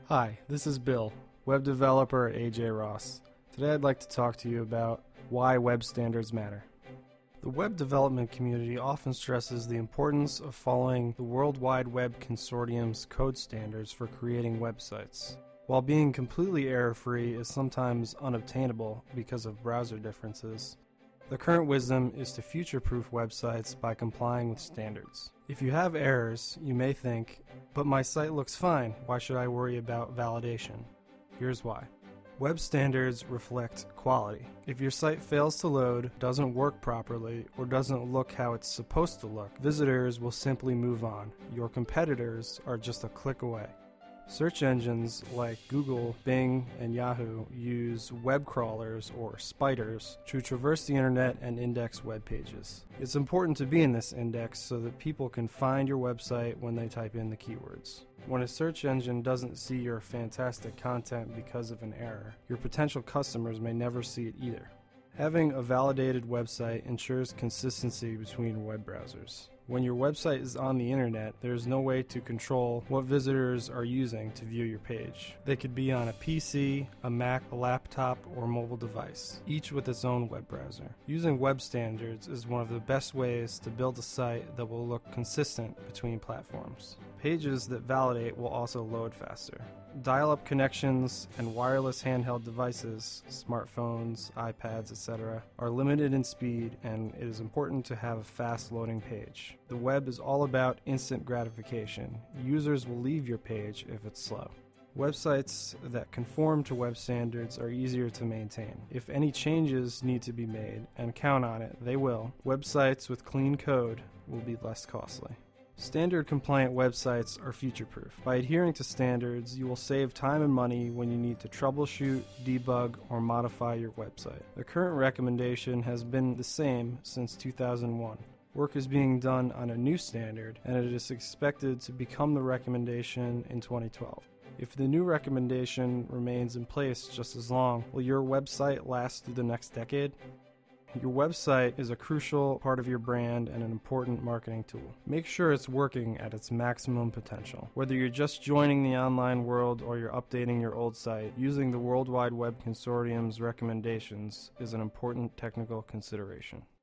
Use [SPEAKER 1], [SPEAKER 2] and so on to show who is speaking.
[SPEAKER 1] Hi, this is Bill, web developer at AJ Ross. Today I'd like to talk to you about why web standards matter. The web development community often stresses the importance of following the World Wide Web Consortium's code standards for creating websites. While being completely error-free is sometimes unobtainable because of browser differences, the current wisdom is to future-proof websites by complying with standards. If you have errors, you may think, but my site looks fine, why should I worry about validation? Here's why. Web standards reflect quality. If your site fails to load, doesn't work properly, or doesn't look how it's supposed to look, visitors will simply move on. Your competitors are just a click away. Search engines like Google, Bing, and Yahoo use web crawlers or spiders to traverse the internet and index web pages. It's important to be in this index so that people can find your website when they type in the keywords. When a search engine doesn't see your fantastic content because of an error, your potential customers may never see it either. Having a validated website ensures consistency between web browsers. When your website is on the internet, there is no way to control what visitors are using to view your page. They could be on a PC, a Mac, a laptop, or mobile device, each with its own web browser. Using web standards is one of the best ways to build a site that will look consistent between platforms. Pages that validate will also load faster. Dial-up connections and wireless handheld devices, smartphones, iPads, etc., are limited in speed, and it is important to have a fast loading page. The web is all about instant gratification. Users will leave your page if it's slow. Websites that conform to web standards are easier to maintain. If any changes need to be made, and count on it, they will, websites with clean code will be less costly. Standard-compliant websites are future-proof. By adhering to standards, you will save time and money when you need to troubleshoot, debug, or modify your website. The current recommendation has been the same since 2001. Work is being done on a new standard, and it is expected to become the recommendation in 2012. If the new recommendation remains in place just as long, will your website last through the next decade? Your website is a crucial part of your brand and an important marketing tool. Make sure it's working at its maximum potential. Whether you're just joining the online world or you're updating your old site, using the World Wide Web Consortium's recommendations is an important technical consideration.